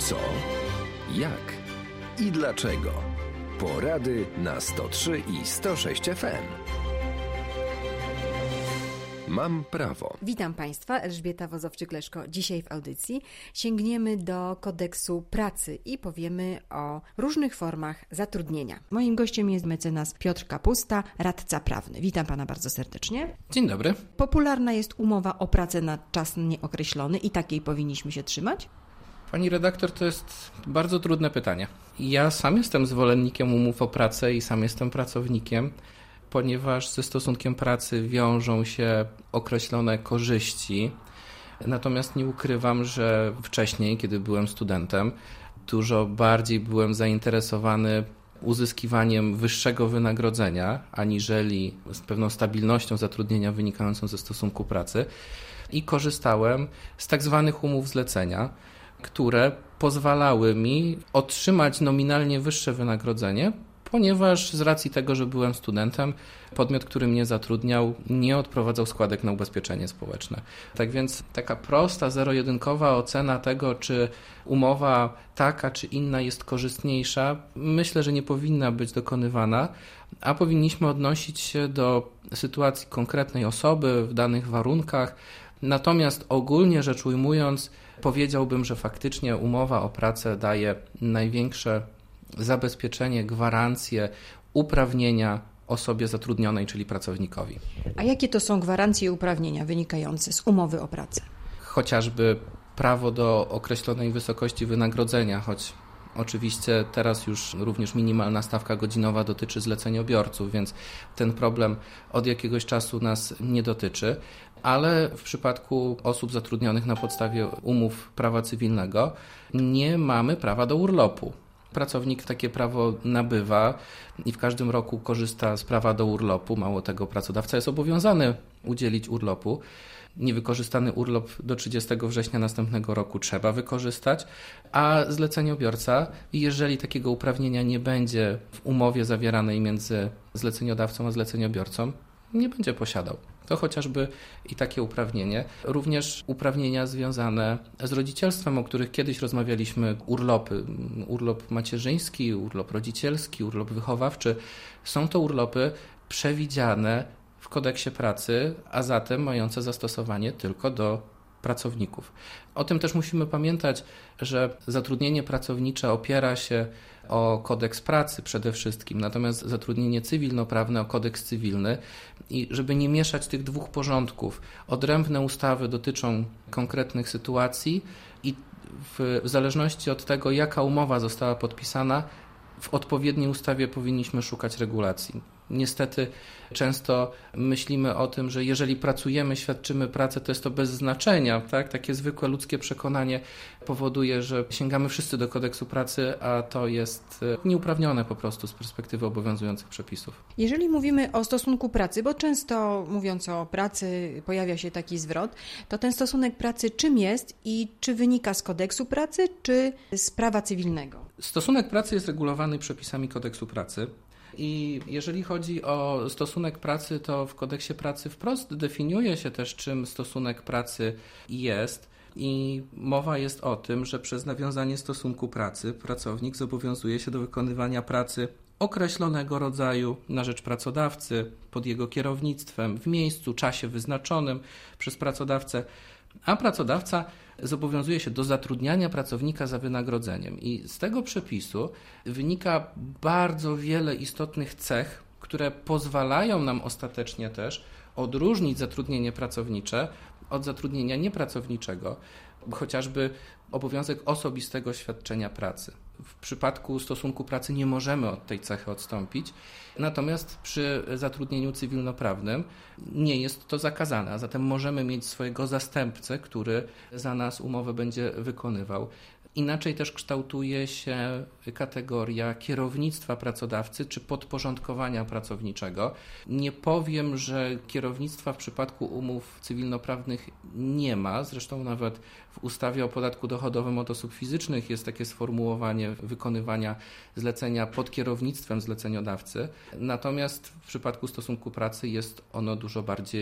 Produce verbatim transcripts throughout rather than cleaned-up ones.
Co, jak i dlaczego. Porady na sto trzy i sto sześć F M. Mam prawo. Witam Państwa, Elżbieta Wozowczyk-Leszko. Dzisiaj w audycji sięgniemy do kodeksu pracy i powiemy o różnych formach zatrudnienia. Moim gościem jest mecenas Piotr Kapusta, radca prawny. Witam Pana bardzo serdecznie. Dzień dobry. Popularna jest umowa o pracę na czas nieokreślony i takiej powinniśmy się trzymać? Pani redaktor, to jest bardzo trudne pytanie. Ja sam jestem zwolennikiem umów o pracę i sam jestem pracownikiem, ponieważ ze stosunkiem pracy wiążą się określone korzyści. Natomiast nie ukrywam, że wcześniej, kiedy byłem studentem, dużo bardziej byłem zainteresowany uzyskiwaniem wyższego wynagrodzenia, aniżeli z pewną stabilnością zatrudnienia wynikającą ze stosunku pracy i korzystałem z tak zwanych umów zlecenia, które pozwalały mi otrzymać nominalnie wyższe wynagrodzenie, ponieważ z racji tego, że byłem studentem, podmiot, który mnie zatrudniał, nie odprowadzał składek na ubezpieczenie społeczne. Tak więc taka prosta, zero-jedynkowa ocena tego, czy umowa taka czy inna jest korzystniejsza, myślę, że nie powinna być dokonywana, a powinniśmy odnosić się do sytuacji konkretnej osoby w danych warunkach. Natomiast ogólnie rzecz ujmując, powiedziałbym, że faktycznie umowa o pracę daje największe zabezpieczenie, gwarancje, uprawnienia osobie zatrudnionej, czyli pracownikowi. A jakie to są gwarancje i uprawnienia wynikające z umowy o pracę? Chociażby prawo do określonej wysokości wynagrodzenia, choć oczywiście teraz już również minimalna stawka godzinowa dotyczy zleceniobiorców, więc ten problem od jakiegoś czasu nas nie dotyczy, ale w przypadku osób zatrudnionych na podstawie umów prawa cywilnego nie mamy prawa do urlopu. Pracownik takie prawo nabywa i w każdym roku korzysta z prawa do urlopu. Mało tego, pracodawca jest obowiązany udzielić urlopu. Niewykorzystany urlop do trzydziestego września następnego roku trzeba wykorzystać, a zleceniobiorca, jeżeli takiego uprawnienia nie będzie w umowie zawieranej między zleceniodawcą a zleceniobiorcą, nie będzie posiadał. To chociażby i takie uprawnienie. Również uprawnienia związane z rodzicielstwem, o których kiedyś rozmawialiśmy, urlopy, urlop macierzyński, urlop rodzicielski, urlop wychowawczy. Są to urlopy przewidziane w kodeksie pracy, a zatem mające zastosowanie tylko do pracowników. O tym też musimy pamiętać, że zatrudnienie pracownicze opiera się o kodeks pracy przede wszystkim, natomiast zatrudnienie cywilnoprawne o kodeks cywilny i żeby nie mieszać tych dwóch porządków, odrębne ustawy dotyczą konkretnych sytuacji i w, w zależności od tego, jaka umowa została podpisana, w odpowiedniej ustawie powinniśmy szukać regulacji. Niestety często myślimy o tym, że jeżeli pracujemy, świadczymy pracę, to jest to bez znaczenia. Tak? Takie zwykłe ludzkie przekonanie powoduje, że sięgamy wszyscy do kodeksu pracy, a to jest nieuprawnione po prostu z perspektywy obowiązujących przepisów. Jeżeli mówimy o stosunku pracy, bo często mówiąc o pracy pojawia się taki zwrot, to ten stosunek pracy czym jest i czy wynika z kodeksu pracy, czy z prawa cywilnego? Stosunek pracy jest regulowany przepisami kodeksu pracy. I jeżeli chodzi o stosunek pracy, to w kodeksie pracy wprost definiuje się też, czym stosunek pracy jest. I mowa jest o tym, że przez nawiązanie stosunku pracy pracownik zobowiązuje się do wykonywania pracy określonego rodzaju na rzecz pracodawcy, pod jego kierownictwem, w miejscu, czasie wyznaczonym przez pracodawcę, a pracodawca zobowiązuje się do zatrudniania pracownika za wynagrodzeniem. I z tego przepisu wynika bardzo wiele istotnych cech, które pozwalają nam ostatecznie też odróżnić zatrudnienie pracownicze od zatrudnienia niepracowniczego, chociażby obowiązek osobistego świadczenia pracy. W przypadku stosunku pracy nie możemy od tej cechy odstąpić, natomiast przy zatrudnieniu cywilnoprawnym nie jest to zakazane, a zatem możemy mieć swojego zastępcę, który za nas umowę będzie wykonywał. Inaczej też kształtuje się kategoria kierownictwa pracodawcy czy podporządkowania pracowniczego. Nie powiem, że kierownictwa w przypadku umów cywilnoprawnych nie ma. Zresztą nawet w ustawie o podatku dochodowym od osób fizycznych jest takie sformułowanie wykonywania zlecenia pod kierownictwem zleceniodawcy. Natomiast w przypadku stosunku pracy jest ono dużo bardziej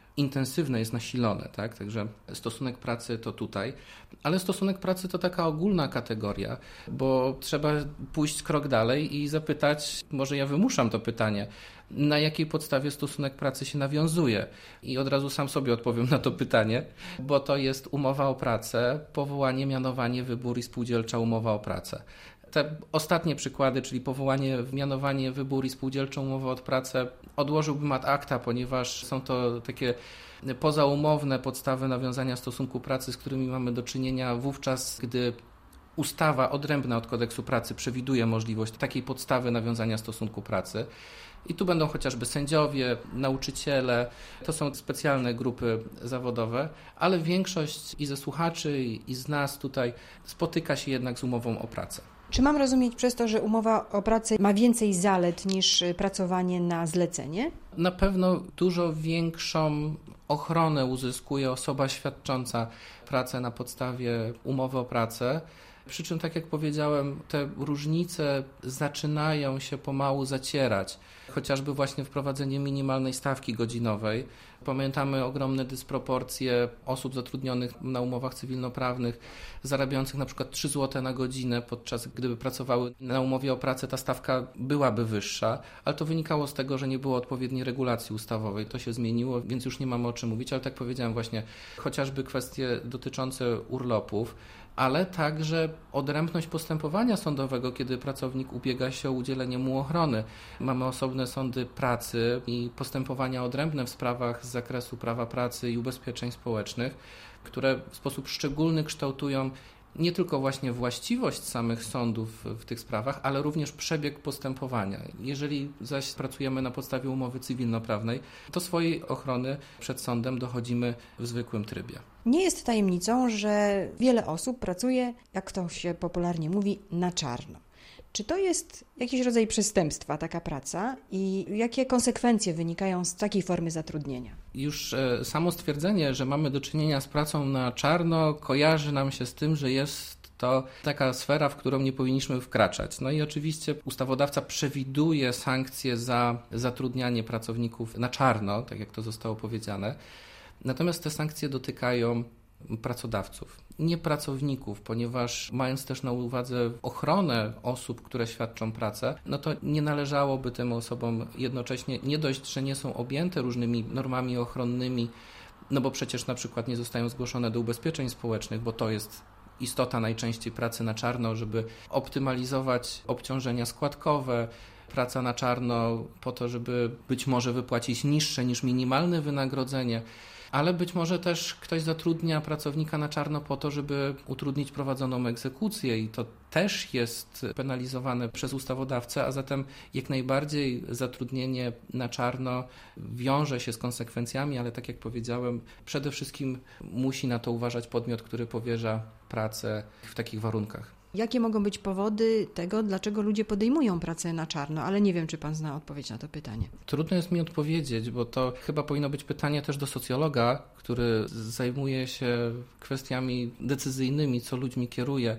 intensywne, jest nasilone, tak? Także stosunek pracy to tutaj, ale stosunek pracy to taka ogólna kategoria, bo trzeba pójść krok dalej i zapytać, może ja wymuszam to pytanie, na jakiej podstawie stosunek pracy się nawiązuje. I od razu sam sobie odpowiem na to pytanie, bo to jest umowa o pracę, powołanie, mianowanie, wybór i spółdzielcza umowa o pracę. Te ostatnie przykłady, czyli powołanie, mianowanie, wybór i spółdzielczą umowę o pracę, odłożyłbym ad acta, ponieważ są to takie pozaumowne podstawy nawiązania stosunku pracy, z którymi mamy do czynienia wówczas, gdy ustawa odrębna od kodeksu pracy przewiduje możliwość takiej podstawy nawiązania stosunku pracy. I tu będą chociażby sędziowie, nauczyciele, to są specjalne grupy zawodowe, ale większość i ze słuchaczy, i z nas tutaj spotyka się jednak z umową o pracę. Czy mam rozumieć przez to, że umowa o pracę ma więcej zalet niż pracowanie na zlecenie? Na pewno dużo większą ochronę uzyskuje osoba świadcząca pracę na podstawie umowy o pracę. Przy czym, tak jak powiedziałem, te różnice zaczynają się pomału zacierać. Chociażby właśnie wprowadzenie minimalnej stawki godzinowej. Pamiętamy ogromne dysproporcje osób zatrudnionych na umowach cywilnoprawnych, zarabiających na przykład trzy złote na godzinę, podczas gdyby pracowały na umowie o pracę, ta stawka byłaby wyższa, ale to wynikało z tego, że nie było odpowiedniej regulacji ustawowej. To się zmieniło, więc już nie mamy o czym mówić, ale tak powiedziałem właśnie, chociażby kwestie dotyczące urlopów, ale także odrębność postępowania sądowego, kiedy pracownik ubiega się o udzielenie mu ochrony. Mamy osobne sądy pracy i postępowania odrębne w sprawach z zakresu prawa pracy i ubezpieczeń społecznych, które w sposób szczególny kształtują nie tylko właśnie właściwość samych sądów w tych sprawach, ale również przebieg postępowania. Jeżeli zaś pracujemy na podstawie umowy cywilnoprawnej, to swojej ochrony przed sądem dochodzimy w zwykłym trybie. Nie jest tajemnicą, że wiele osób pracuje, jak to się popularnie mówi, na czarno. Czy to jest jakiś rodzaj przestępstwa, taka praca, i jakie konsekwencje wynikają z takiej formy zatrudnienia? Już samo stwierdzenie, że mamy do czynienia z pracą na czarno, kojarzy nam się z tym, że jest to taka sfera, w którą nie powinniśmy wkraczać. No i oczywiście ustawodawca przewiduje sankcje za zatrudnianie pracowników na czarno, tak jak to zostało powiedziane. Natomiast te sankcje dotykają pracodawców, nie pracowników, ponieważ mając też na uwadze ochronę osób, które świadczą pracę, no to nie należałoby tym osobom jednocześnie nie dość, że nie są objęte różnymi normami ochronnymi, no bo przecież na przykład nie zostają zgłoszone do ubezpieczeń społecznych, bo to jest istota najczęściej pracy na czarno, żeby optymalizować obciążenia składkowe, praca na czarno po to, żeby być może wypłacić niższe niż minimalne wynagrodzenie, ale być może też ktoś zatrudnia pracownika na czarno po to, żeby utrudnić prowadzoną egzekucję i to też jest penalizowane przez ustawodawcę, a zatem jak najbardziej zatrudnienie na czarno wiąże się z konsekwencjami, ale tak jak powiedziałem, przede wszystkim musi na to uważać podmiot, który powierza pracę w takich warunkach. Jakie mogą być powody tego, dlaczego ludzie podejmują pracę na czarno? Ale nie wiem, czy pan zna odpowiedź na to pytanie. Trudno jest mi odpowiedzieć, bo to chyba powinno być pytanie też do socjologa, który zajmuje się kwestiami decyzyjnymi, co ludźmi kieruje.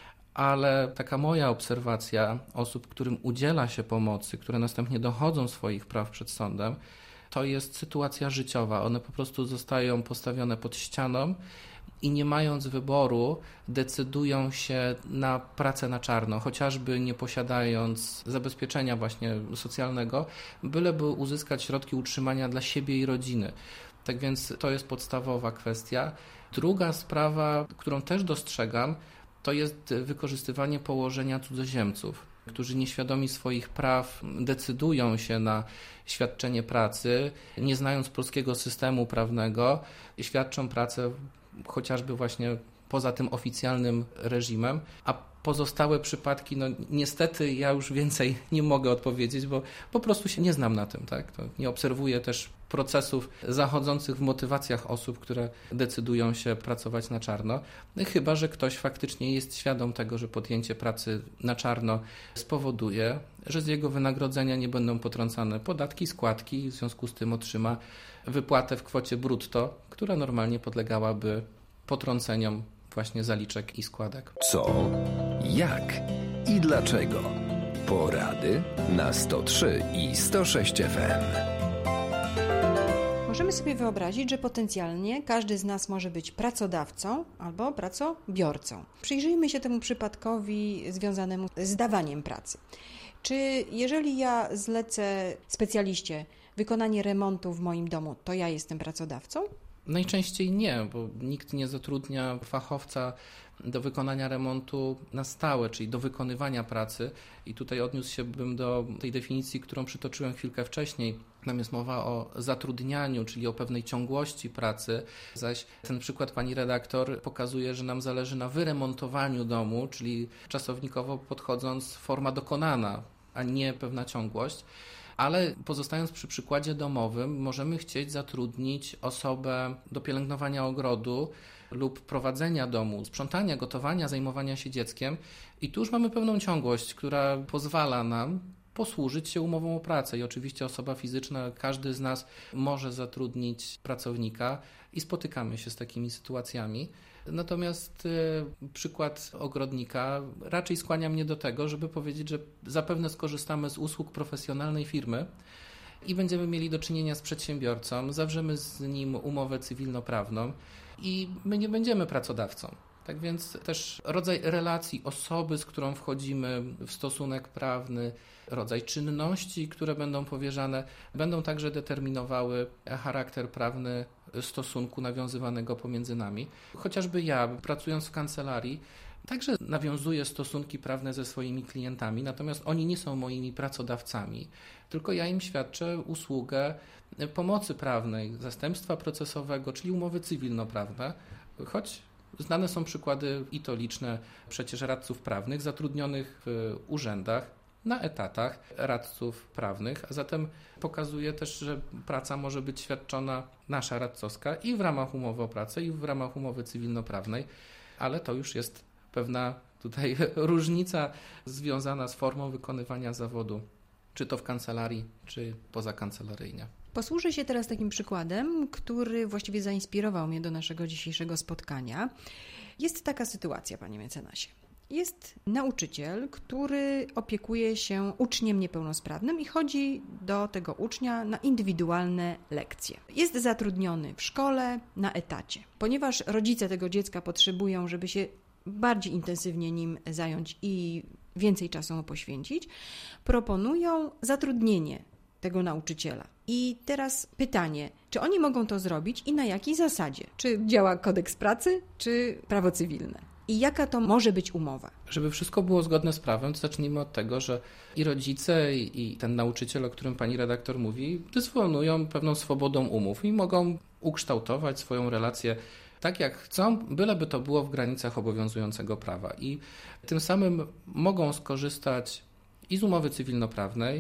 Ale taka moja obserwacja osób, którym udziela się pomocy, które następnie dochodzą swoich praw przed sądem, to jest sytuacja życiowa. One po prostu zostają postawione pod ścianą i nie mając wyboru decydują się na pracę na czarno, chociażby nie posiadając zabezpieczenia właśnie socjalnego, byleby uzyskać środki utrzymania dla siebie i rodziny. Tak więc to jest podstawowa kwestia. Druga sprawa, którą też dostrzegam, to jest wykorzystywanie położenia cudzoziemców, którzy nieświadomi swoich praw decydują się na świadczenie pracy, nie znając polskiego systemu prawnego, świadczą pracę chociażby właśnie poza tym oficjalnym reżimem, a pozostałe przypadki, no niestety ja już więcej nie mogę odpowiedzieć, bo po prostu się nie znam na tym, tak? To nie obserwuję też procesów zachodzących w motywacjach osób, które decydują się pracować na czarno, chyba że ktoś faktycznie jest świadom tego, że podjęcie pracy na czarno spowoduje, że z jego wynagrodzenia nie będą potrącane podatki, składki i w związku z tym otrzyma wypłatę w kwocie brutto, która normalnie podlegałaby potrąceniom właśnie zaliczek i składek. Co, jak i dlaczego? Porady na sto trzy i sto sześć F M. Możemy sobie wyobrazić, że potencjalnie każdy z nas może być pracodawcą albo pracobiorcą. Przyjrzyjmy się temu przypadkowi związanemu z dawaniem pracy. Czy jeżeli ja zlecę specjaliście wykonanie remontu w moim domu, to ja jestem pracodawcą? Najczęściej nie, bo nikt nie zatrudnia fachowca do wykonania remontu na stałe, czyli do wykonywania pracy. I tutaj odniósł się bym do tej definicji, którą przytoczyłem chwilkę wcześniej. Tam jest mowa o zatrudnianiu, czyli o pewnej ciągłości pracy, zaś ten przykład pani redaktor pokazuje, że nam zależy na wyremontowaniu domu, czyli czasownikowo podchodząc forma dokonana, a nie pewna ciągłość. Ale pozostając przy przykładzie domowym, możemy chcieć zatrudnić osobę do pielęgnowania ogrodu lub prowadzenia domu, sprzątania, gotowania, zajmowania się dzieckiem i tu już mamy pewną ciągłość, która pozwala nam posłużyć się umową o pracę i oczywiście osoba fizyczna, każdy z nas może zatrudnić pracownika i spotykamy się z takimi sytuacjami. Natomiast y, przykład ogrodnika raczej skłania mnie do tego, żeby powiedzieć, że zapewne skorzystamy z usług profesjonalnej firmy i będziemy mieli do czynienia z przedsiębiorcą, zawrzemy z nim umowę cywilnoprawną i my nie będziemy pracodawcą. Tak więc też rodzaj relacji osoby, z którą wchodzimy w stosunek prawny, rodzaj czynności, które będą powierzane, będą także determinowały charakter prawny stosunku nawiązywanego pomiędzy nami. Chociażby ja, pracując w kancelarii, także nawiązuję stosunki prawne ze swoimi klientami, natomiast oni nie są moimi pracodawcami, tylko ja im świadczę usługę pomocy prawnej, zastępstwa procesowego, czyli umowy cywilnoprawne, choć znane są przykłady i to liczne przecież radców prawnych zatrudnionych w urzędach, na etatach radców prawnych, a zatem pokazuje też, że praca może być świadczona nasza radcowska i w ramach umowy o pracę, i w ramach umowy cywilnoprawnej, ale to już jest pewna tutaj różnica związana z formą wykonywania zawodu, czy to w kancelarii, czy pozakancelariejnie. Posłużę się teraz takim przykładem, który właściwie zainspirował mnie do naszego dzisiejszego spotkania. Jest taka sytuacja, panie mecenasie. Jest nauczyciel, który opiekuje się uczniem niepełnosprawnym i chodzi do tego ucznia na indywidualne lekcje. Jest zatrudniony w szkole na etacie. Ponieważ rodzice tego dziecka potrzebują, żeby się bardziej intensywnie nim zająć i więcej czasu mu poświęcić, proponują zatrudnienie tego nauczyciela. I teraz pytanie, czy oni mogą to zrobić i na jakiej zasadzie? Czy działa kodeks pracy, czy prawo cywilne? I jaka to może być umowa? Żeby wszystko było zgodne z prawem, to zacznijmy od tego, że i rodzice, i ten nauczyciel, o którym pani redaktor mówi, dysponują pewną swobodą umów i mogą ukształtować swoją relację tak jak chcą, byleby to było w granicach obowiązującego prawa. I tym samym mogą skorzystać i z umowy cywilnoprawnej,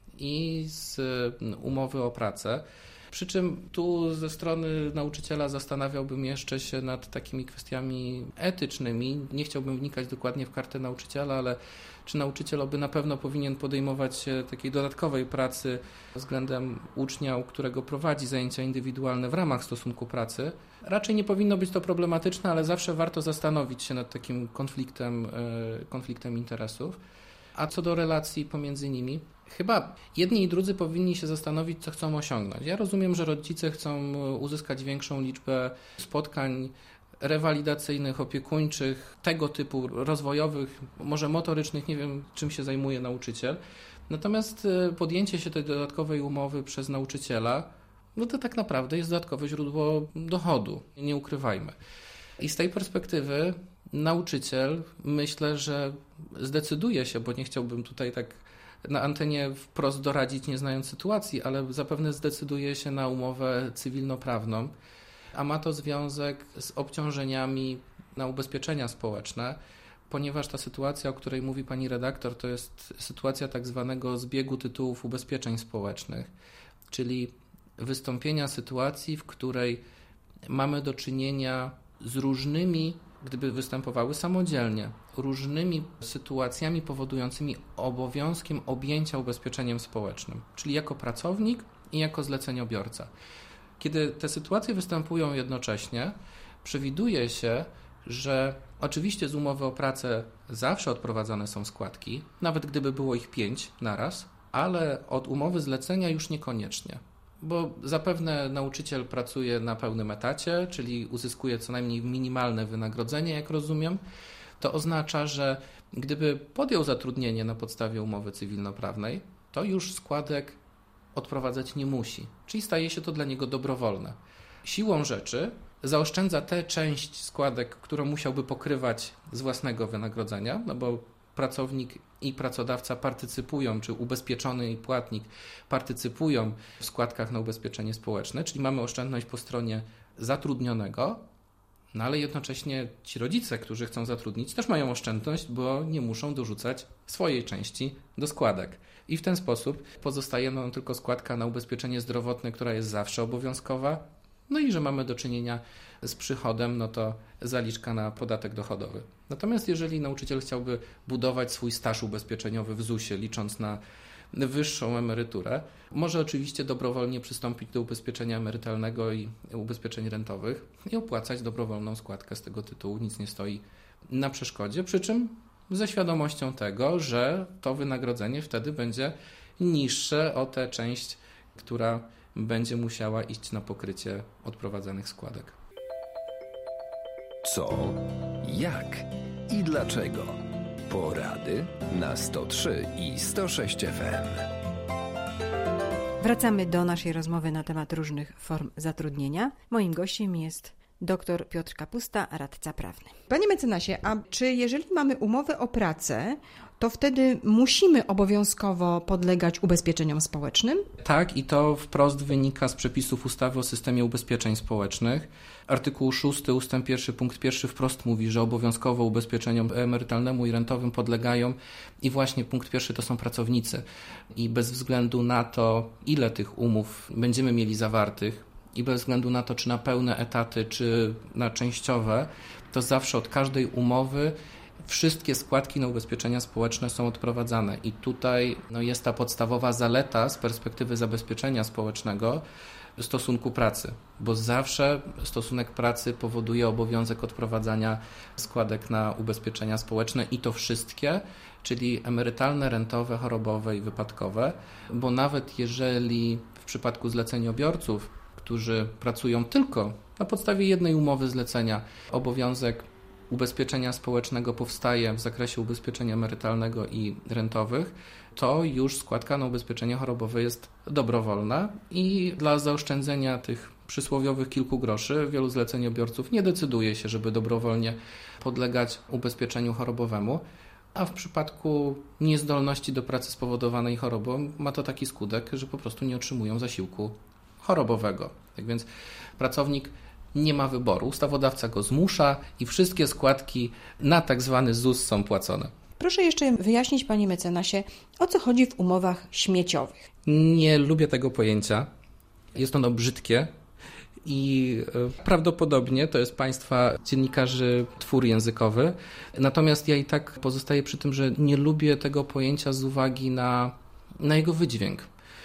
i z umowy o pracę. Przy czym tu ze strony nauczyciela zastanawiałbym jeszcze się nad takimi kwestiami etycznymi. Nie chciałbym wnikać dokładnie w kartę nauczyciela, ale czy nauczyciel oby na pewno powinien podejmować się takiej dodatkowej pracy względem ucznia, u którego prowadzi zajęcia indywidualne w ramach stosunku pracy. Raczej nie powinno być to problematyczne, ale zawsze warto zastanowić się nad takim konfliktem, konfliktem interesów. A co do relacji pomiędzy nimi, chyba jedni i drudzy powinni się zastanowić, co chcą osiągnąć. Ja rozumiem, że rodzice chcą uzyskać większą liczbę spotkań rewalidacyjnych, opiekuńczych, tego typu rozwojowych, może motorycznych, nie wiem czym się zajmuje nauczyciel. Natomiast podjęcie się tej dodatkowej umowy przez nauczyciela, no to tak naprawdę jest dodatkowe źródło dochodu, nie ukrywajmy. I z tej perspektywy nauczyciel, myślę, że zdecyduje się, bo nie chciałbym tutaj tak na antenie wprost doradzić, nie znając sytuacji, ale zapewne zdecyduje się na umowę cywilnoprawną, a ma to związek z obciążeniami na ubezpieczenia społeczne, ponieważ ta sytuacja, o której mówi pani redaktor, to jest sytuacja tak zwanego zbiegu tytułów ubezpieczeń społecznych, czyli wystąpienia sytuacji, w której mamy do czynienia z różnymi, gdyby występowały samodzielnie, różnymi sytuacjami powodującymi obowiązkiem objęcia ubezpieczeniem społecznym, czyli jako pracownik i jako zleceniobiorca. Kiedy te sytuacje występują jednocześnie, przewiduje się, że oczywiście z umowy o pracę zawsze odprowadzane są składki, nawet gdyby było ich pięć naraz, ale od umowy zlecenia już niekoniecznie. bo zapewne nauczyciel pracuje na pełnym etacie, czyli uzyskuje co najmniej minimalne wynagrodzenie, jak rozumiem. To oznacza, że gdyby podjął zatrudnienie na podstawie umowy cywilnoprawnej, to już składek odprowadzać nie musi, czyli staje się to dla niego dobrowolne. Siłą rzeczy zaoszczędza tę część składek, którą musiałby pokrywać z własnego wynagrodzenia, no bo pracownik i pracodawca partycypują, czy ubezpieczony i płatnik partycypują w składkach na ubezpieczenie społeczne, czyli mamy oszczędność po stronie zatrudnionego, no ale jednocześnie ci rodzice, którzy chcą zatrudnić, też mają oszczędność, bo nie muszą dorzucać swojej części do składek. I w ten sposób pozostaje nam tylko składka na ubezpieczenie zdrowotne, która jest zawsze obowiązkowa. No i że mamy do czynienia z przychodem, no to zaliczka na podatek dochodowy. Natomiast jeżeli nauczyciel chciałby budować swój staż ubezpieczeniowy w zusie, licząc na wyższą emeryturę, może oczywiście dobrowolnie przystąpić do ubezpieczenia emerytalnego i ubezpieczeń rentowych i opłacać dobrowolną składkę z tego tytułu. Nic nie stoi na przeszkodzie, przy czym ze świadomością tego, że to wynagrodzenie wtedy będzie niższe o tę część, która będzie musiała iść na pokrycie odprowadzanych składek. Co, jak i dlaczego? Porady na sto trzy i sto sześć F M. Wracamy do naszej rozmowy na temat różnych form zatrudnienia. Moim gościem jest dr Piotr Kapusta, radca prawny. Panie mecenasie, a czy jeżeli mamy umowę o pracę, to wtedy musimy obowiązkowo podlegać ubezpieczeniom społecznym? Tak, i to wprost wynika z przepisów ustawy o systemie ubezpieczeń społecznych. Artykuł szósty ustęp pierwszy punkt pierwszy wprost mówi, że obowiązkowo ubezpieczeniom emerytalnemu i rentowym podlegają i właśnie punkt pierwszy to są pracownicy. I bez względu na to, ile tych umów będziemy mieli zawartych i bez względu na to, czy na pełne etaty, czy na częściowe, to zawsze od każdej umowy wszystkie składki na ubezpieczenia społeczne są odprowadzane i tutaj no, jest ta podstawowa zaleta z perspektywy zabezpieczenia społecznego stosunku pracy, bo zawsze stosunek pracy powoduje obowiązek odprowadzania składek na ubezpieczenia społeczne i to wszystkie, czyli emerytalne, rentowe, chorobowe i wypadkowe, bo nawet jeżeli w przypadku zleceniobiorców, którzy pracują tylko na podstawie jednej umowy zlecenia, obowiązek ubezpieczenia społecznego powstaje w zakresie ubezpieczenia emerytalnego i rentowych, to już składka na ubezpieczenie chorobowe jest dobrowolna i dla zaoszczędzenia tych przysłowiowych kilku groszy wielu zleceniobiorców nie decyduje się, żeby dobrowolnie podlegać ubezpieczeniu chorobowemu, a w przypadku niezdolności do pracy spowodowanej chorobą ma to taki skutek, że po prostu nie otrzymują zasiłku chorobowego. Tak więc pracownik nie ma wyboru. Ustawodawca go zmusza i wszystkie składki na tak zwany Z U S są płacone. Proszę jeszcze wyjaśnić, panie mecenasie, o co chodzi w umowach śmieciowych? Nie lubię tego pojęcia. Jest ono brzydkie i prawdopodobnie to jest państwa dziennikarzy twór językowy. Natomiast ja i tak pozostaję przy tym, że nie lubię tego pojęcia z uwagi na, na jego wydźwięk.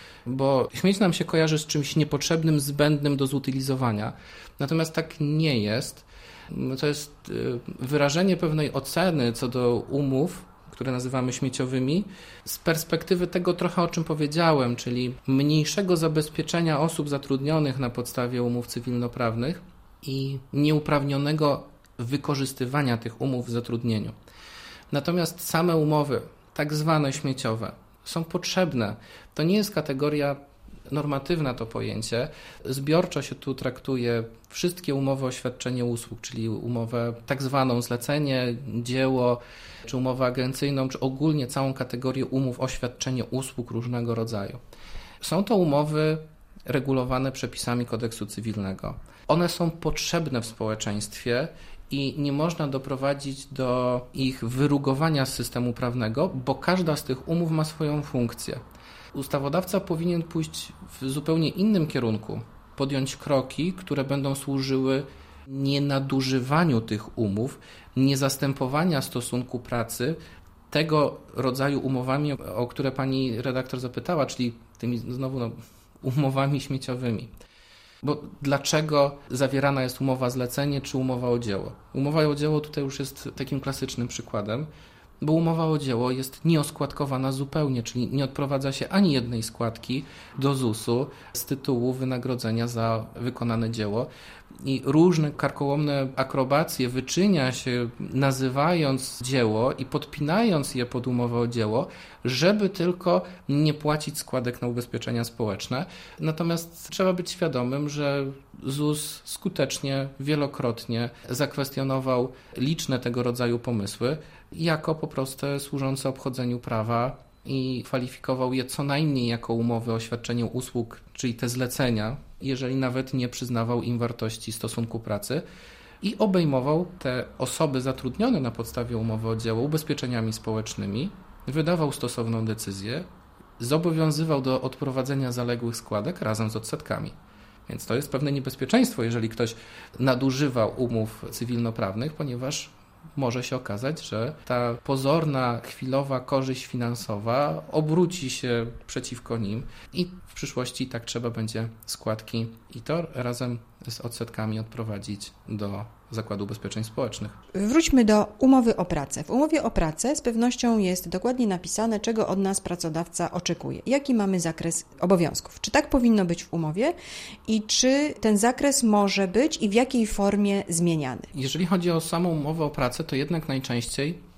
Bo śmieć nam się kojarzy z czymś niepotrzebnym, zbędnym do zutylizowania. Natomiast tak nie jest. To jest wyrażenie pewnej oceny co do umów, które nazywamy śmieciowymi, z perspektywy tego trochę, o czym powiedziałem, czyli mniejszego zabezpieczenia osób zatrudnionych na podstawie umów cywilnoprawnych i nieuprawnionego wykorzystywania tych umów w zatrudnieniu. Natomiast same umowy, tak zwane śmieciowe, są potrzebne. To nie jest kategoria normatywna to pojęcie. Zbiorczo się tu traktuje wszystkie umowy o świadczenie usług, czyli umowę tak zwaną zlecenie, dzieło, czy umowę agencyjną, czy ogólnie całą kategorię umów o świadczenie usług różnego rodzaju. Są to umowy regulowane przepisami kodeksu cywilnego. One są potrzebne w społeczeństwie i nie można doprowadzić do ich wyrugowania z systemu prawnego, bo każda z tych umów ma swoją funkcję. Ustawodawca powinien pójść w zupełnie innym kierunku, podjąć kroki, które będą służyły nienadużywaniu tych umów, niezastępowania stosunku pracy tego rodzaju umowami, o które pani redaktor zapytała, czyli tymi znowu no, umowami śmieciowymi. Bo dlaczego zawierana jest umowa zlecenie czy umowa o dzieło? Umowa o dzieło tutaj już jest takim klasycznym przykładem, bo umowa o dzieło jest nieoskładkowana zupełnie, czyli nie odprowadza się ani jednej składki do zusu z tytułu wynagrodzenia za wykonane dzieło. I różne karkołomne akrobacje wyczynia się, nazywając dzieło i podpinając je pod umowę o dzieło, żeby tylko nie płacić składek na ubezpieczenia społeczne. Natomiast trzeba być świadomym, że ZUS skutecznie, wielokrotnie zakwestionował liczne tego rodzaju pomysły jako po prostu służące obchodzeniu prawa i kwalifikował je co najmniej jako umowy o świadczeniu usług, czyli te zlecenia, jeżeli nawet nie przyznawał im wartości stosunku pracy i obejmował te osoby zatrudnione na podstawie umowy o dzieło ubezpieczeniami społecznymi, wydawał stosowną decyzję, zobowiązywał do odprowadzenia zaległych składek razem z odsetkami. Więc to jest pewne niebezpieczeństwo, jeżeli ktoś nadużywa umów cywilnoprawnych, ponieważ może się okazać, że ta pozorna, chwilowa korzyść finansowa obróci się przeciwko nim i w przyszłości tak trzeba będzie składki i to razem z odsetkami odprowadzić do Zakładu Ubezpieczeń Społecznych. Wróćmy do umowy o pracę. W umowie o pracę z pewnością jest dokładnie napisane, czego od nas pracodawca oczekuje. Jaki mamy zakres obowiązków? Czy tak powinno być w umowie i czy ten zakres może być i w jakiej formie zmieniany? Jeżeli chodzi o samą umowę o pracę, to jednak najczęściej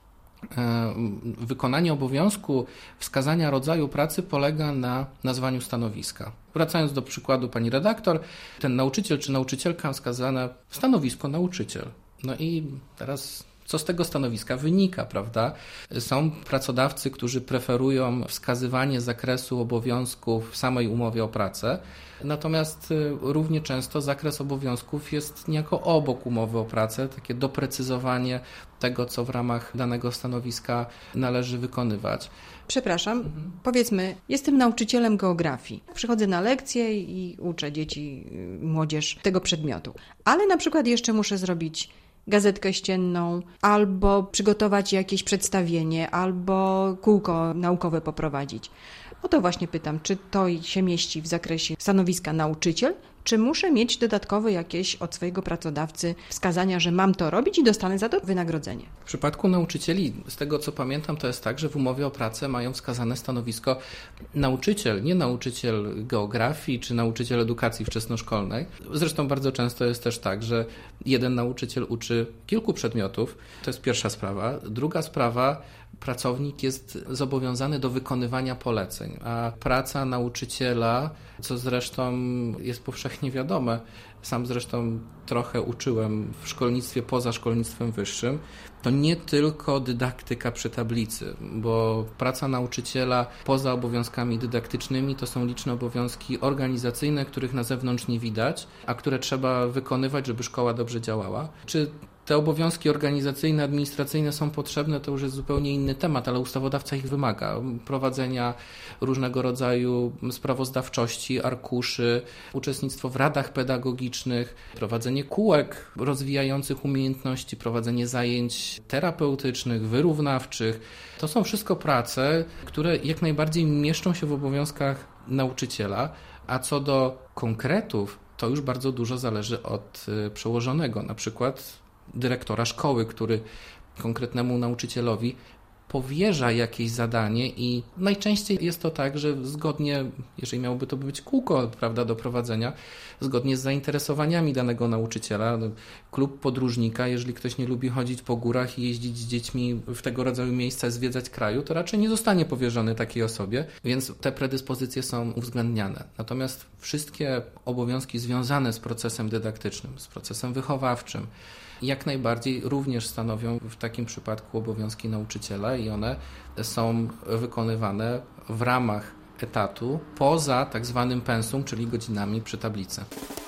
wykonanie obowiązku wskazania rodzaju pracy polega na nazwaniu stanowiska. Wracając do przykładu pani redaktor, ten nauczyciel czy nauczycielka wskazane stanowisko nauczyciel. No i teraz co z tego stanowiska wynika, prawda? Są pracodawcy, którzy preferują wskazywanie zakresu obowiązków w samej umowie o pracę, natomiast równie często zakres obowiązków jest niejako obok umowy o pracę, takie doprecyzowanie tego, co w ramach danego stanowiska należy wykonywać. Przepraszam, mhm. powiedzmy, jestem nauczycielem geografii. Przychodzę na lekcje i uczę dzieci, młodzież tego przedmiotu, ale na przykład jeszcze muszę zrobić gazetkę ścienną, albo przygotować jakieś przedstawienie, albo kółko naukowe poprowadzić. O to właśnie pytam, czy to się mieści w zakresie stanowiska nauczyciel, czy muszę mieć dodatkowe jakieś od swojego pracodawcy wskazania, że mam to robić i dostanę za to wynagrodzenie. W przypadku nauczycieli, z tego co pamiętam, to jest tak, że w umowie o pracę mają wskazane stanowisko nauczyciel, nie nauczyciel geografii czy nauczyciel edukacji wczesnoszkolnej. Zresztą bardzo często jest też tak, że jeden nauczyciel uczy kilku przedmiotów. To jest pierwsza sprawa. Druga sprawa, pracownik jest zobowiązany do wykonywania poleceń, a praca nauczyciela, co zresztą jest powszechnie wiadome, sam zresztą trochę uczyłem w szkolnictwie poza szkolnictwem wyższym, to nie tylko dydaktyka przy tablicy, bo praca nauczyciela poza obowiązkami dydaktycznymi to są liczne obowiązki organizacyjne, których na zewnątrz nie widać, a które trzeba wykonywać, żeby szkoła dobrze działała. Czy te obowiązki organizacyjne, administracyjne są potrzebne, to już jest zupełnie inny temat, ale ustawodawca ich wymaga. Prowadzenia różnego rodzaju sprawozdawczości, arkuszy, uczestnictwo w radach pedagogicznych, prowadzenie kółek rozwijających umiejętności, prowadzenie zajęć terapeutycznych, wyrównawczych. To są wszystko prace, które jak najbardziej mieszczą się w obowiązkach nauczyciela, a co do konkretów, to już bardzo dużo zależy od przełożonego. Na przykład dyrektora szkoły, który konkretnemu nauczycielowi powierza jakieś zadanie i najczęściej jest to tak, że zgodnie, jeżeli miałoby to być kółko, prawda, do prowadzenia, zgodnie z zainteresowaniami danego nauczyciela, klub podróżnika, jeżeli ktoś nie lubi chodzić po górach i jeździć z dziećmi w tego rodzaju miejsca, zwiedzać kraju, to raczej nie zostanie powierzony takiej osobie, więc te predyspozycje są uwzględniane. Natomiast wszystkie obowiązki związane z procesem dydaktycznym, z procesem wychowawczym, jak najbardziej również stanowią w takim przypadku obowiązki nauczyciela i one są wykonywane w ramach etatu poza tak zwanym pensum, czyli godzinami przy tablicy.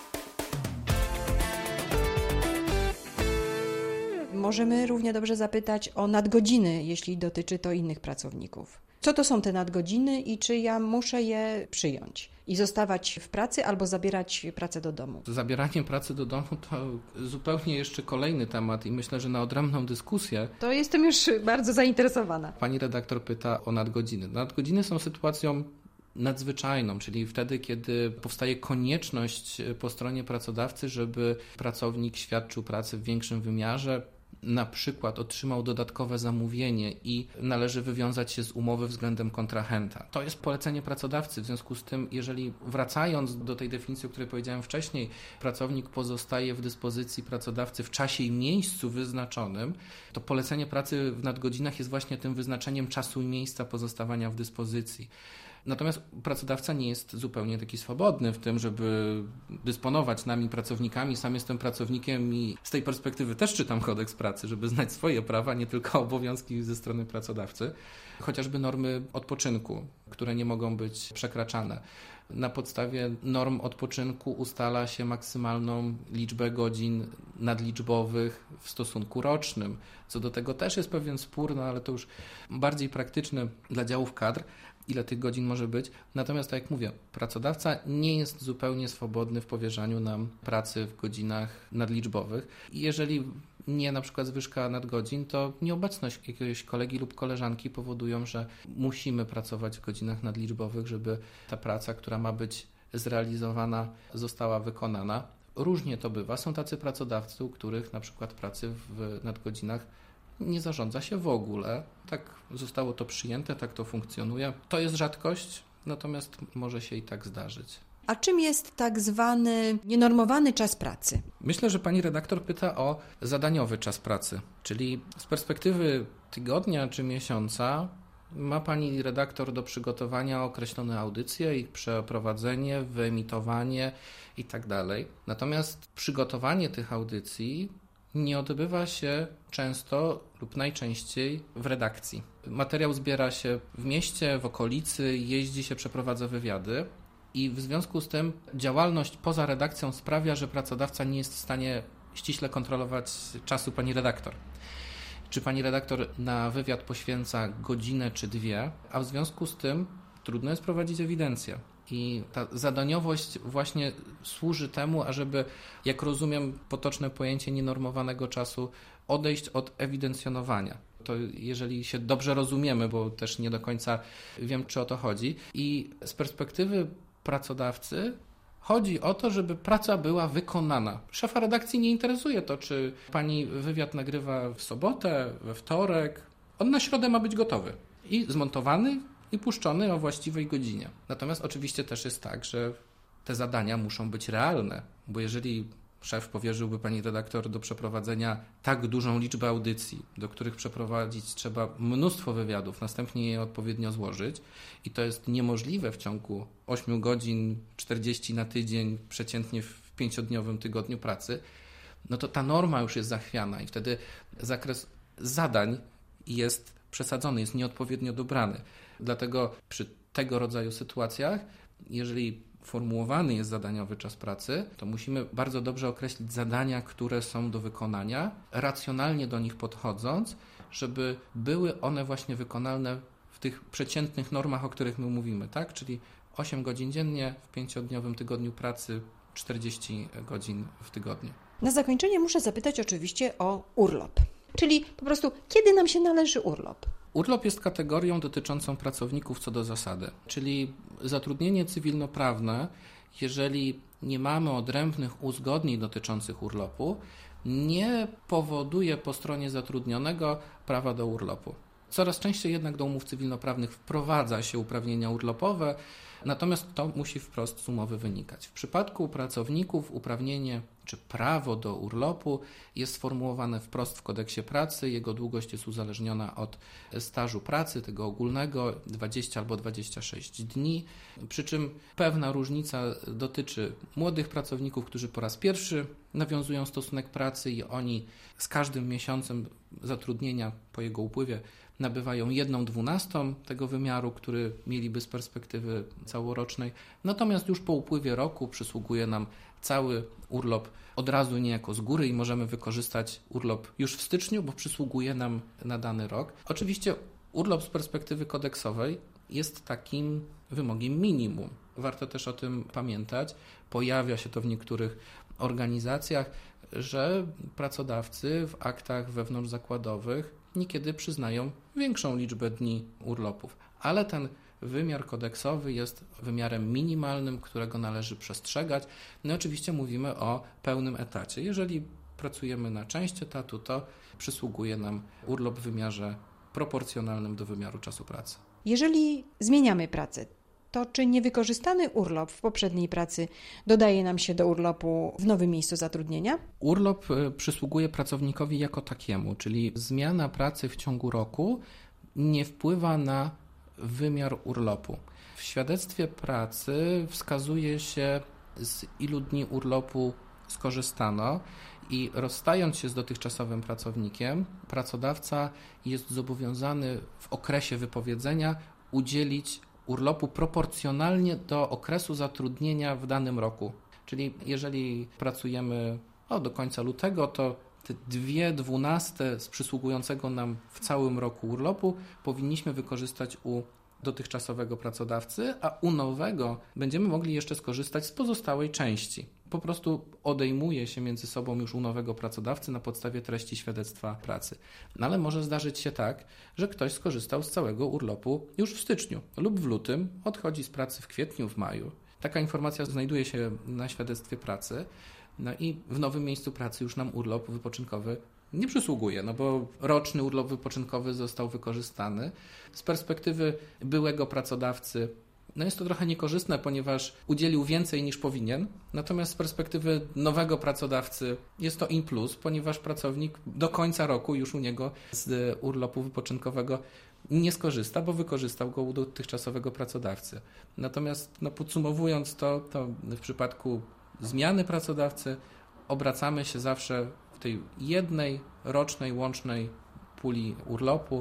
Możemy równie dobrze zapytać o nadgodziny, jeśli dotyczy to innych pracowników. Co to są te nadgodziny i czy ja muszę je przyjąć i zostawać w pracy albo zabierać pracę do domu? Zabieranie pracy do domu to zupełnie jeszcze kolejny temat i myślę, że na odrębną dyskusję. To jestem już bardzo zainteresowana. Pani redaktor pyta o nadgodziny. Nadgodziny są sytuacją nadzwyczajną, czyli wtedy, kiedy powstaje konieczność po stronie pracodawcy, żeby pracownik świadczył pracę w większym wymiarze, na przykład otrzymał dodatkowe zamówienie i należy wywiązać się z umowy względem kontrahenta. To jest polecenie pracodawcy, w związku z tym, jeżeli wracając do tej definicji, o której powiedziałem wcześniej, pracownik pozostaje w dyspozycji pracodawcy w czasie i miejscu wyznaczonym, to polecenie pracy w nadgodzinach jest właśnie tym wyznaczeniem czasu i miejsca pozostawania w dyspozycji. Natomiast pracodawca nie jest zupełnie taki swobodny w tym, żeby dysponować nami, pracownikami. Sam jestem pracownikiem i z tej perspektywy też czytam kodeks pracy, żeby znać swoje prawa, nie tylko obowiązki ze strony pracodawcy. Chociażby normy odpoczynku, które nie mogą być przekraczane. Na podstawie norm odpoczynku ustala się maksymalną liczbę godzin nadliczbowych w stosunku rocznym. Co do tego też jest pewien spór, no ale to już bardziej praktyczne dla działów kadr, ile tych godzin może być. Natomiast, tak jak mówię, pracodawca nie jest zupełnie swobodny w powierzaniu nam pracy w godzinach nadliczbowych. I jeżeli nie na przykład zwyżka nadgodzin, to nieobecność jakiegoś kolegi lub koleżanki powodują, że musimy pracować w godzinach nadliczbowych, żeby ta praca, która ma być zrealizowana, została wykonana. Różnie to bywa. Są tacy pracodawcy, u których na przykład pracy w nadgodzinach nie zarządza się w ogóle. Tak zostało to przyjęte, tak to funkcjonuje. To jest rzadkość, natomiast może się i tak zdarzyć. A czym jest tak zwany nienormowany czas pracy? Myślę, że pani redaktor pyta o zadaniowy czas pracy, czyli z perspektywy tygodnia czy miesiąca ma pani redaktor do przygotowania określone audycje, ich przeprowadzenie, wyemitowanie i tak dalej. Natomiast przygotowanie tych audycji nie odbywa się często lub najczęściej w redakcji. Materiał zbiera się w mieście, w okolicy, jeździ się, przeprowadza wywiady i w związku z tym działalność poza redakcją sprawia, że pracodawca nie jest w stanie ściśle kontrolować czasu pani redaktor. Czy pani redaktor na wywiad poświęca godzinę czy dwie, a w związku z tym trudno jest prowadzić ewidencję. I ta zadaniowość właśnie służy temu, ażeby, jak rozumiem potoczne pojęcie nienormowanego czasu, odejść od ewidencjonowania. To jeżeli się dobrze rozumiemy, bo też nie do końca wiem, czy o to chodzi. I z perspektywy pracodawcy chodzi o to, żeby praca była wykonana. Szefa redakcji nie interesuje to, czy pani wywiad nagrywa w sobotę, we wtorek. On na środę ma być gotowy i zmontowany i puszczony o właściwej godzinie. Natomiast oczywiście też jest tak, że te zadania muszą być realne, bo jeżeli szef powierzyłby pani redaktor do przeprowadzenia tak dużą liczbę audycji, do których przeprowadzić trzeba mnóstwo wywiadów, następnie je odpowiednio złożyć i to jest niemożliwe w ciągu ośmiu godzin, czterdziestu na tydzień, przeciętnie w pięciodniowym tygodniu pracy, no to ta norma już jest zachwiana i wtedy zakres zadań jest przesadzony, jest nieodpowiednio dobrany. Dlatego przy tego rodzaju sytuacjach, jeżeli formułowany jest zadaniowy czas pracy, to musimy bardzo dobrze określić zadania, które są do wykonania, racjonalnie do nich podchodząc, żeby były one właśnie wykonalne w tych przeciętnych normach, o których my mówimy, tak? Czyli osiem godzin dziennie w pięciodniowym tygodniu pracy, czterdzieści godzin w tygodniu. Na zakończenie muszę zapytać oczywiście o urlop. Czyli po prostu, kiedy nam się należy urlop? Urlop jest kategorią dotyczącą pracowników co do zasady, czyli zatrudnienie cywilnoprawne, jeżeli nie mamy odrębnych uzgodnień dotyczących urlopu, nie powoduje po stronie zatrudnionego prawa do urlopu. Coraz częściej jednak do umów cywilnoprawnych wprowadza się uprawnienia urlopowe, natomiast to musi wprost z umowy wynikać. W przypadku pracowników uprawnienie czy prawo do urlopu jest sformułowane wprost w kodeksie pracy. Jego długość jest uzależniona od stażu pracy, tego ogólnego, dwadzieścia albo dwadzieścia sześć dni. Przy czym pewna różnica dotyczy młodych pracowników, którzy po raz pierwszy nawiązują stosunek pracy i oni z każdym miesiącem zatrudnienia po jego upływie nabywają jedną dwunastą tego wymiaru, który mieliby z perspektywy całorocznej. Natomiast już po upływie roku przysługuje nam cały urlop od razu niejako z góry i możemy wykorzystać urlop już w styczniu, bo przysługuje nam na dany rok. Oczywiście urlop z perspektywy kodeksowej jest takim wymogiem minimum. Warto też o tym pamiętać. Pojawia się to w niektórych organizacjach, że pracodawcy w aktach wewnątrzzakładowych niekiedy przyznają większą liczbę dni urlopów, ale ten wymiar kodeksowy jest wymiarem minimalnym, którego należy przestrzegać. No i oczywiście mówimy o pełnym etacie. Jeżeli pracujemy na część etatu, to przysługuje nam urlop w wymiarze proporcjonalnym do wymiaru czasu pracy. Jeżeli zmieniamy pracę, to czy niewykorzystany urlop w poprzedniej pracy dodaje nam się do urlopu w nowym miejscu zatrudnienia? Urlop przysługuje pracownikowi jako takiemu, czyli zmiana pracy w ciągu roku nie wpływa na wymiar urlopu. W świadectwie pracy wskazuje się, z ilu dni urlopu skorzystano i rozstając się z dotychczasowym pracownikiem, pracodawca jest zobowiązany w okresie wypowiedzenia udzielić urlopu proporcjonalnie do okresu zatrudnienia w danym roku. Czyli jeżeli pracujemy o, do końca lutego, to te dwie dwunaste z przysługującego nam w całym roku urlopu powinniśmy wykorzystać u dotychczasowego pracodawcy, a u nowego będziemy mogli jeszcze skorzystać z pozostałej części. Po prostu odejmuje się między sobą już u nowego pracodawcy na podstawie treści świadectwa pracy. No ale może zdarzyć się tak, że ktoś skorzystał z całego urlopu już w styczniu lub w lutym, odchodzi z pracy w kwietniu, w maju. Taka informacja znajduje się na świadectwie pracy, no i w nowym miejscu pracy już nam urlop wypoczynkowy nie przysługuje, no bo roczny urlop wypoczynkowy został wykorzystany. Z perspektywy byłego pracodawcy no jest to trochę niekorzystne, ponieważ udzielił więcej niż powinien, natomiast z perspektywy nowego pracodawcy jest to in plus, ponieważ pracownik do końca roku już u niego z urlopu wypoczynkowego nie skorzysta, bo wykorzystał go u dotychczasowego pracodawcy. Natomiast no podsumowując to, to w przypadku zmiany pracodawcy obracamy się zawsze w tej jednej rocznej, łącznej puli urlopu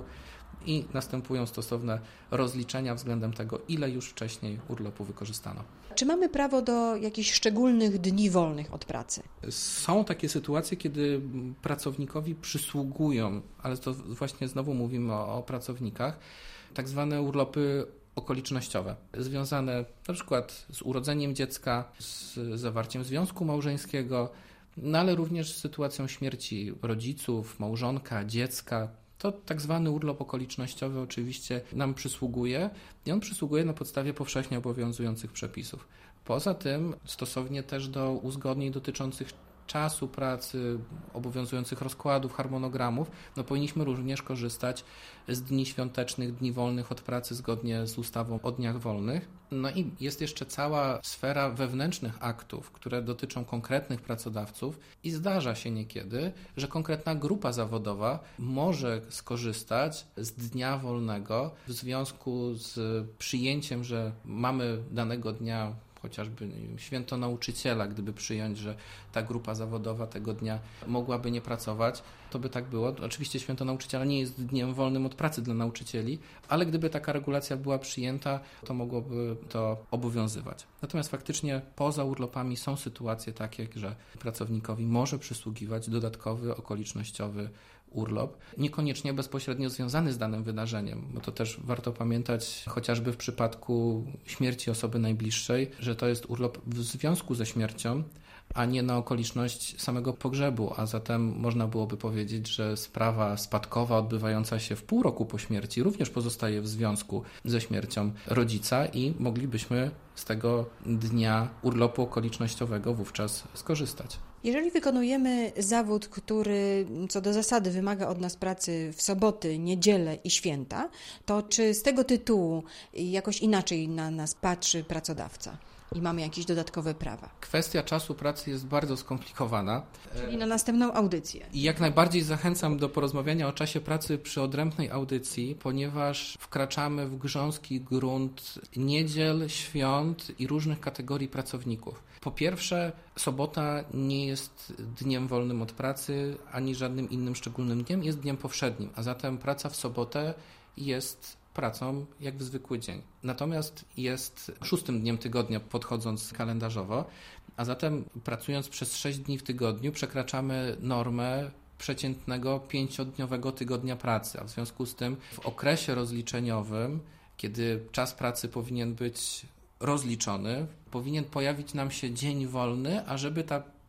i następują stosowne rozliczenia względem tego, ile już wcześniej urlopu wykorzystano. Czy mamy prawo do jakichś szczególnych dni wolnych od pracy? Są takie sytuacje, kiedy pracownikowi przysługują, ale to właśnie znowu mówimy o, o pracownikach, tak zwane urlopy okolicznościowe, związane na przykład z urodzeniem dziecka, z zawarciem związku małżeńskiego, no ale również z sytuacją śmierci rodziców, małżonka, dziecka. To tak zwany urlop okolicznościowy oczywiście nam przysługuje i on przysługuje na podstawie powszechnie obowiązujących przepisów. Poza tym stosownie też do uzgodnień dotyczących czasu pracy, obowiązujących rozkładów, harmonogramów, no powinniśmy również korzystać z dni świątecznych, dni wolnych od pracy zgodnie z ustawą o dniach wolnych. No i jest jeszcze cała sfera wewnętrznych aktów, które dotyczą konkretnych pracodawców i zdarza się niekiedy, że konkretna grupa zawodowa może skorzystać z dnia wolnego w związku z przyjęciem, że mamy danego dnia chociażby święto nauczyciela, gdyby przyjąć, że ta grupa zawodowa tego dnia mogłaby nie pracować, to by tak było. Oczywiście święto nauczyciela nie jest dniem wolnym od pracy dla nauczycieli, ale gdyby taka regulacja była przyjęta, to mogłoby to obowiązywać. Natomiast faktycznie poza urlopami są sytuacje takie, że pracownikowi może przysługiwać dodatkowy, okolicznościowy urlop, niekoniecznie bezpośrednio związany z danym wydarzeniem, bo to też warto pamiętać chociażby w przypadku śmierci osoby najbliższej, że to jest urlop w związku ze śmiercią, a nie na okoliczność samego pogrzebu, a zatem można byłoby powiedzieć, że sprawa spadkowa odbywająca się w pół roku po śmierci również pozostaje w związku ze śmiercią rodzica i moglibyśmy z tego dnia urlopu okolicznościowego wówczas skorzystać. Jeżeli wykonujemy zawód, który co do zasady wymaga od nas pracy w soboty, niedzielę i święta, to czy z tego tytułu jakoś inaczej na nas patrzy pracodawca i mamy jakieś dodatkowe prawa? Kwestia czasu pracy jest bardzo skomplikowana. Czyli na następną audycję. I jak najbardziej zachęcam do porozmawiania o czasie pracy przy odrębnej audycji, ponieważ wkraczamy w grząski grunt niedziel, świąt i różnych kategorii pracowników. Po pierwsze, sobota nie jest dniem wolnym od pracy, ani żadnym innym szczególnym dniem, jest dniem powszednim, a zatem praca w sobotę jest pracą jak w zwykły dzień. Natomiast jest szóstym dniem tygodnia, podchodząc kalendarzowo, a zatem pracując przez sześć dni w tygodniu przekraczamy normę przeciętnego pięciodniowego tygodnia pracy, a w związku z tym w okresie rozliczeniowym, kiedy czas pracy powinien być rozliczony, powinien pojawić nam się dzień wolny, a żeby ta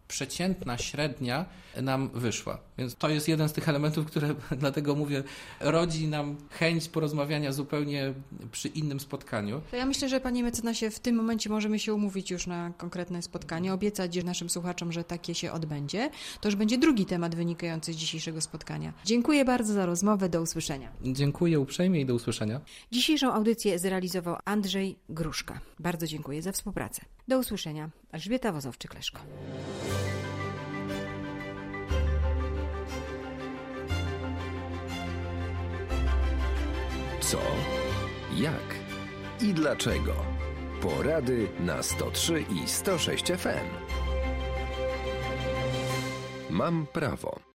przeciętna średnia nam wyszła. Więc to jest jeden z tych elementów, które, dlatego mówię, rodzi nam chęć porozmawiania zupełnie przy innym spotkaniu. To ja myślę, że panie mecenasie, w tym momencie możemy się umówić już na konkretne spotkanie, obiecać naszym słuchaczom, że takie się odbędzie. To już będzie drugi temat wynikający z dzisiejszego spotkania. Dziękuję bardzo za rozmowę, do usłyszenia. Dziękuję uprzejmie i do usłyszenia. Dzisiejszą audycję zrealizował Andrzej Gruszka. Bardzo dziękuję za współpracę. Do usłyszenia. Elżbieta Wozowczyk-Leszko. Co? Jak? I dlaczego? Porady na sto trzy i sto sześć F M. Mam prawo.